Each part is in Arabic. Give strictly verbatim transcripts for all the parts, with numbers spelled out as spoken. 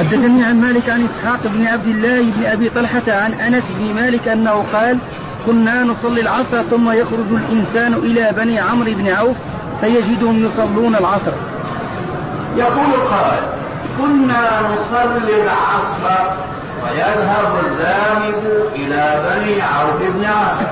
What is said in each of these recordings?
حدثني عن مالك عن إسحاق بن عبد الله بن أبي طلحة عن أنس بن مالك أنه قال كنا نصلي العصر ثم يخرج الإنسان إلى بني عمرو بن عوف فيجدهم يصلون العصر. يقول قال كنا نصلي العصر ويذهب الذاهب إلى بني عوف بن عوف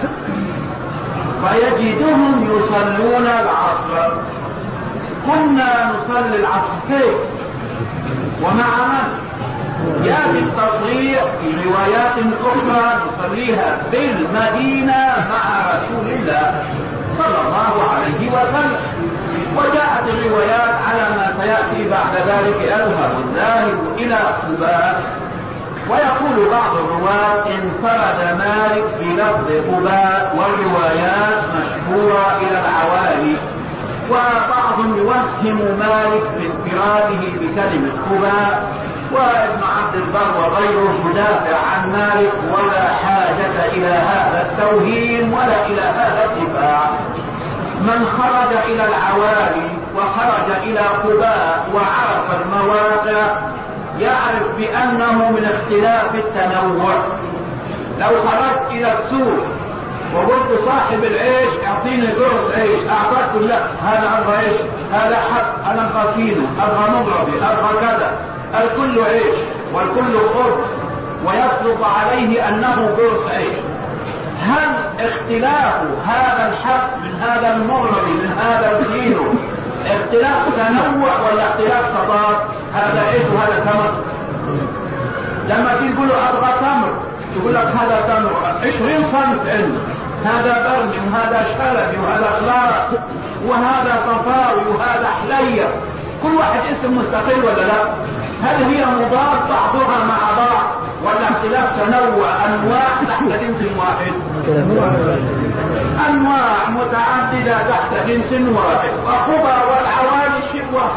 فيجدهم يصلون العصر. كنا نصلي العصر كيف ومع من؟ يأتي التصريح في روايات أخرى نصليها بالمدينة مع رسول الله صلى الله عليه وسلم، وجاءت الروايات على ما سيأتي بعد ذلك يذهب الذاهب إلى قباء. ويقول بعض الرواة انفرد مالك بلفظ قباء والروايات مشهورة إلى العوالي، وبعضهم يوهم مالك بانفراده بكلمة قباء، وابن عبد البر وغيره يدافع عن مالك ولا حاجة إلى هذا التوهيم ولا إلى هذا الدفاع. من خرج إلى العوالي وخرج إلى قباء وعرف المواقع يعرف بأنه من اختلاف التنوع. لو خرجت إلى السوق وقلت صاحب العيش اعطيني قرص عيش، اعطاك لا هذا ابغى عيش، هذا حق، انا ابغى كيلو، ابغى مضربي، ابغى كذا، الكل عيش والكل خبز ويطلق عليه انه قرص عيش. هل اختلاف هذا الحق من هذا المضربي من هذا الكيلو اختلاف تنوع ولا اختلاف تضاد؟ هذا عيش وهذا تمر. لما تيجي تقول له ابغى تمر يقول لك هذا تمر عشرين صنف عنده، هذا برمي وهذا شلبي وهذا خلاص وهذا صفاوي وهذا حلية، كل واحد اسم مستقل ولا لا؟ هل هي مضاد بعضها مع بعض ولا اختلاف تنوع انواع تحت جنس واحد؟ انواع متعددة تحت جنس واحد. وقباء والعوالي شيء واحد.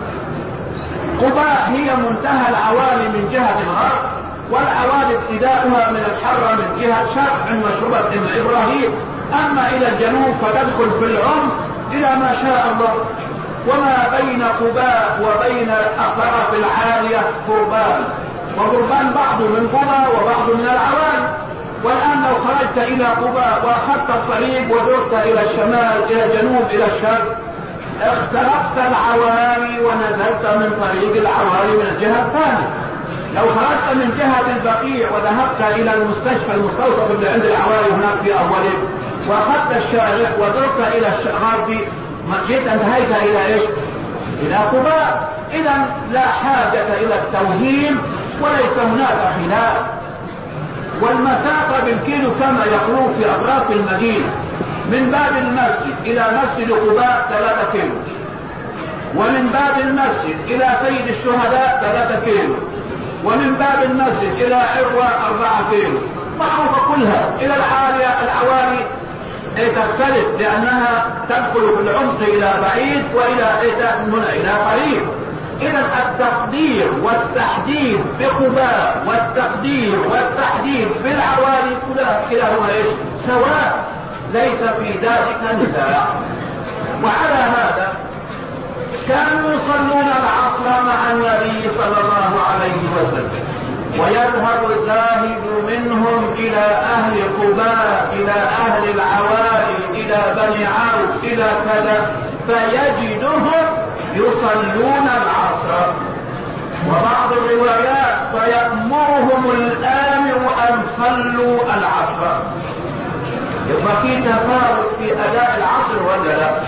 قباء هي منتهى العوالي من جهة الغرب، والعوالي ابتداؤها من الحرة من جهة شرق عند مشروبة ابن إبراهيم، أما إلى الجنوب فتدخل في العمق إلى ما شاء الله. وما بين قباء وبين الأطراف العالية قربان، وقربان بعض من قباء وبعض من العوالي. والآن لو خرجت إلى قباء وأخذت الطريق ودرت إلى الشمال إلى الجنوب إلى الشرق اخترقت العوالي ونزلت من طريق العوالي من الجهة الثانية. لو خرجت من جهة البقيع وذهبت إلى المستشفى المستوصف اللي عند العوالي هناك في أوله وأخذت الشارع ودرت إلى الغرب جئت انتهيت إلى إيش؟ إلى قباء. إذا لا حاجة إلى التوهيم وليس هناك خلاف. والمسافة بالكيلو كما يقولون في أطراف المدينة من باب المسجد إلى مسجد قباء ثلاثة كيلو، ومن باب المسجد إلى سيد الشهداء ثلاثة كيلو، ومن باب المسجد إلى عروة أربعة كيلو، معروفة كلها. إلى العالية العوالي تختلف لأنها تدخل في العمق إلى بعيد وإلى من إلى قريب. إذا التقدير والتحديد بقباء والتقدير والتحديد بالعوالي كلها كلاهما إيش؟ سواء، ليس في ذلك نزاع. وعلى هذا كانوا يصلون العصر مع النبي صلى الله عليه وسلم، ويذهب الذاهب منهم إلى أهل قباء إلى أهل العوالي إلى بني عوف إلى كذا فيجدهم يصلون العصر. وبعض الروايات فيأمرهم الآمر أن صلوا العصر. يبقى في تفاوت في أداء العصر ولا لا؟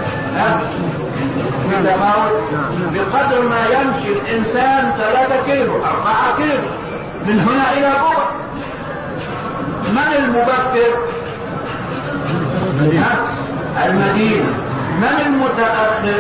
في تفاوت بقدر ما يمشي الإنسان ثلاثة كيلو أربعة كيلو من هنا إلى قبة. من المبكر؟ المدينة. من المتأخر؟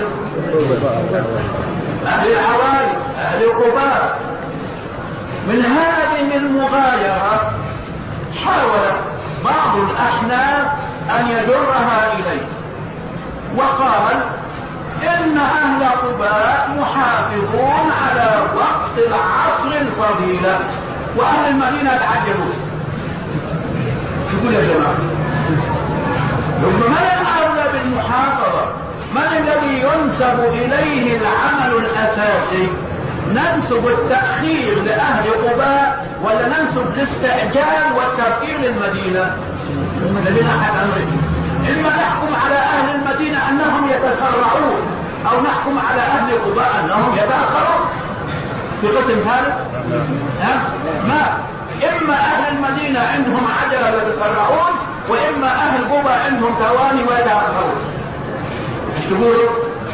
أهل العوالي أهل قباء. من هذه المغايرة حاول بعض الأحناف أن يجرها إليه وقال إن أهل قباء محافظون على وقت العصر الفضيلة وأهل المدينة تعجبون. يقول يا جماعة من الأولى بالمحافظة؟ من الذي ينسب إليه العمل الأساسي؟ ننسب التأخير لأهل قباء ولا ننسب الاستعجال والتبكير للمدينة؟ الذين أحد أمرهم. إما نحكم على أهل المدينة أنهم يتسرعون أو نحكم على أهل قباء أنهم يتأخرون في قسم ثالث. ما إما أهل المدينة عندهم عجلة ويتسرعون، وإما أهل قباء عندهم تواني ويتأخرون. ايش تقولوا؟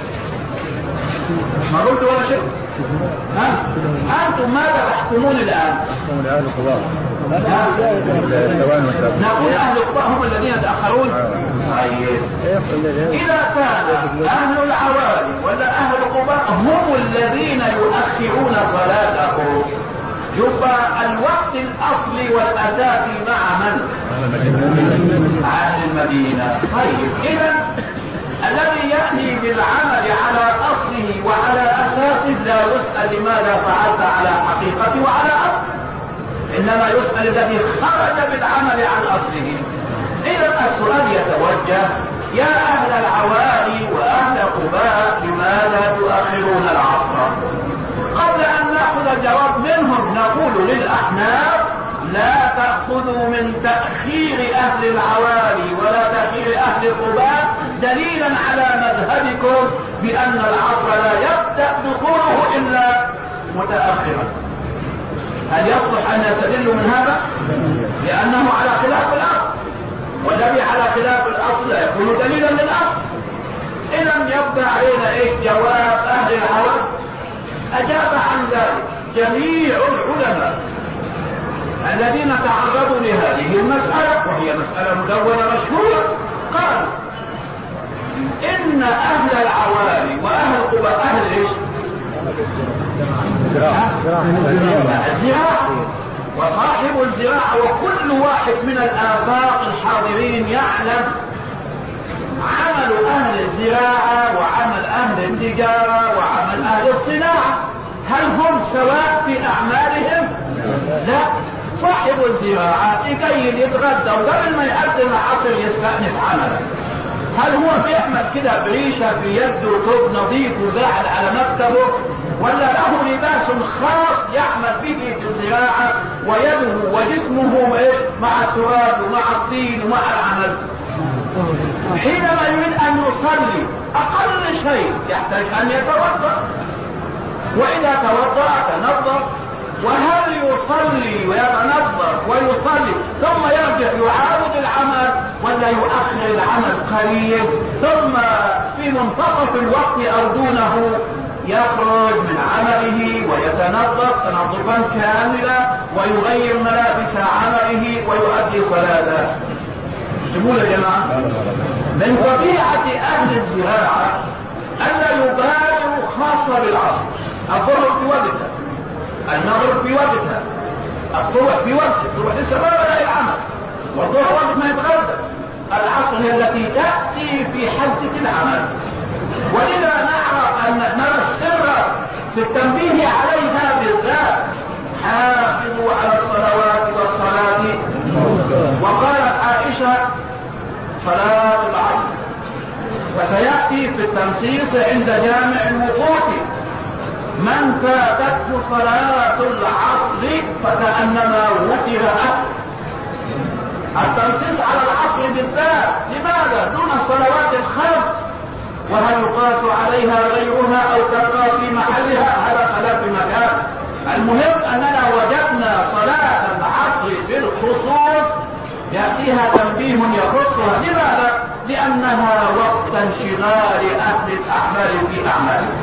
ما قلت ولا شيء؟ ها؟ أنتم ماذا تحكمون الآن؟ أهل قباء. نقول أهل قباء هم الذين يتأخرون. طيب إذا كان أهل العوالي ولا أهل قباء هم الذين يؤخرون صلاتهم، يبقى الوقت الأصلي والأساسي مع من؟ أهل المدينة. طيب إذا الذي يأتي بالعمل على أصله وعلى أساسه لا يسأل لماذا فعلت على حقيقته وعلى أصله، إنما يسأل الذي خرج بالعمل عن أصله. إذا السؤال يتوجه: يا أهل العوالي وأهل قباء لماذا تؤخرون العصر؟ قبل أن نأخذ الجواب منهم نقول للأحناف: لا تأخذوا من تأخير أهل العوالي ولا تأخير أهل قباء دليلا على مذهبكم بأن العصر لا يبدأ دخوله إلا متأخرا. هل يصلح أن يستدلوا من هذا؟ لأنه على خلاف الأصل، والذي على خلاف الأصل لا يكون دليلا للأصل. إذا يبقى علينا إيش جواب أهل العوالي؟ أجاب عن ذلك جميع العلماء الذين تعرضوا لهذه المسألة، وهي مسألة مدونة مشهورة، قالوا إن أهل العوالي وأهل قباء أهل إيش؟ الزراعة، وصاحب الزراعة وكل واحد من الآفاق الحاضرين يعلم عمل أهل الزراعة وعمل أهل التجارة وعمل أهل الصناعة. هل هم سواء في أعمالهم؟ لا. صاحب الزراعة يقيل يتغدى وقبل ما يأذن العصر يستأنف عمله. هل هو بيعمل كده بريشة في يده وثوب نظيف وقاعد على مكتبه، ولا له لباس خاص يعمل به في الزراعة ويده وجسمه مع التراب ومع الطين ومع العمل؟ حينما يريد أن يصلي أقل شيء يحتاج أن يتوضأ، وإذا توضأ تنظف. وهل يصلي ويتنظف ويصلي ثم يرجع يعاود العمل، ولا يؤخر العمل قليل ثم في منتصف الوقت أو دونه يخرج من عمله ويتنظف تنظفا كاملا ويغير ملابس عمله ويؤدي صلاته؟ جمهور يا جماعة. من طبيعة أهل الزراعة ألا يبالغوا خاصة بالعصر. الظهر في وقتها، المغرب في وقتها، الصبح في وقتها، الصبح لسه ما بدأ العمل، والظهر وقت ما يتغدى. العصر هي التي تأتي في حزة العمل، ولذا نرى أن نرى السر في التنبيه عليها بالذات: حافظوا على الصلوات والصلاة. وقالت عائشة: صلاة العصر. وسيأتي في التنصيص عند جامع الوقوف: من فاتته صلاة العصر فكأنما وتر أهله. التنصيص على العصر بالذات، لماذا؟ دون الصلوات الخمس، وهل يقاس عليها غيرها أو تبقى في محلها؟ هذا خلاف مكان. المهم أننا وجدنا صلاة العصر بالخصوص يأتيها تنبيه يخصها. لماذا؟ لأنها وقت انشغال أهل الأعمال في أعمالهم.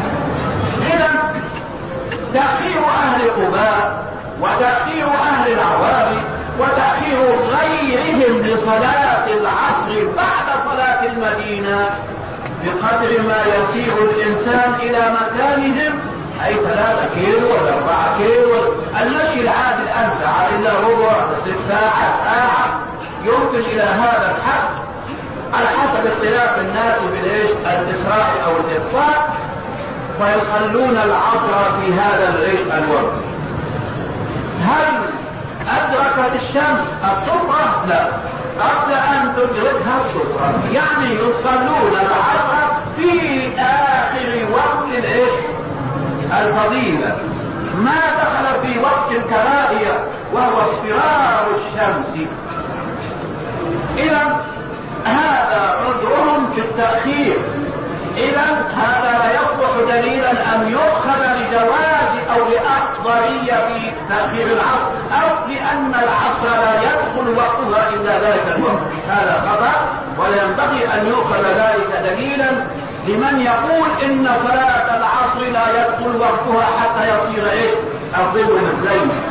إذا تأخير أهل قباء وتأخير أهل العوالي وتأخير غيرهم لصلاة العصر بعد صلاة المدينة بقدر ما يسير الإنسان إلى مكانهم، أي ثلاثة كيلو ولا أربعة كيلو. المشي العادي الآن ساعة إلا ربع، ست ساعة، ساعة، يمكن إلى هذا الحد على حسب اختلاف الناس بالإيش الإسراع أو الإبطاء، ويصلون العصر في هذا العيش الوقت. هل أدركت الشمس الصبح؟ لا، قبل أن تدركها الصبح، يعني يصلون العصر في آخر وقت العيش الفضيلة ما دخل في وقت الكراهية وهو اصفرار الشمس. إذا هذا عذرهم في التأخير. إذا هذا لا يصلح دليلا أن يؤخذ لجواز أو لأفضلية في تأخير العصر أو لأن العصر لا يدخل وقتها إلا ذلك الوقت. هذا خطأ، ولا ينبغي أن يؤخذ ذلك دليلا لمن يقول إن صلاة العصر لا يدخل وقتها حتى يصير إيه الظل مثلين.